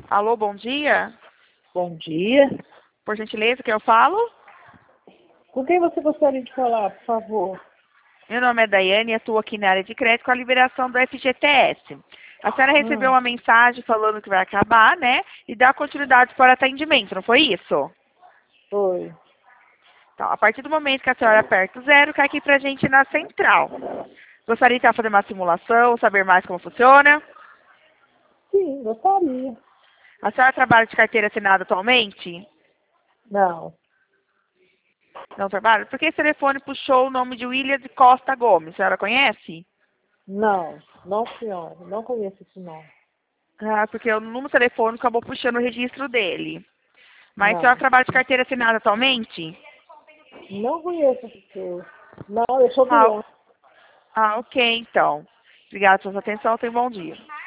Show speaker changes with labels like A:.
A: Alô, bom dia.
B: Bom dia.
A: Por gentileza, que eu falo?
B: Com quem você gostaria de falar, por favor?
A: Meu nome é Daiane e atuo aqui na área de crédito com a liberação do FGTS. A senhora recebeu uma mensagem falando que vai acabar, né? E dá continuidade para o atendimento, não foi isso?
B: Oi.
A: Então, a partir do momento que a senhora aperta o zero, cai aqui pra gente na central. Gostaria de fazer uma simulação, saber mais como funciona?
B: Sim, gostaria.
A: A senhora trabalha de carteira assinada atualmente?
B: Não,
A: Não trabalha? Porque esse telefone puxou o nome de William de Costa Gomes. A senhora conhece?
B: não, senhora. Não conheço esse nome.
A: Ah, porque o número do telefone acabou puxando o registro dele. Mas a senhora
B: Não,
A: trabalha de carteira assinada atualmente?
B: não conheço essa pessoa. Não, eu sou
A: Ah,
B: cliente.
A: ok, então. Obrigada pela sua atenção. Tenha um bom dia.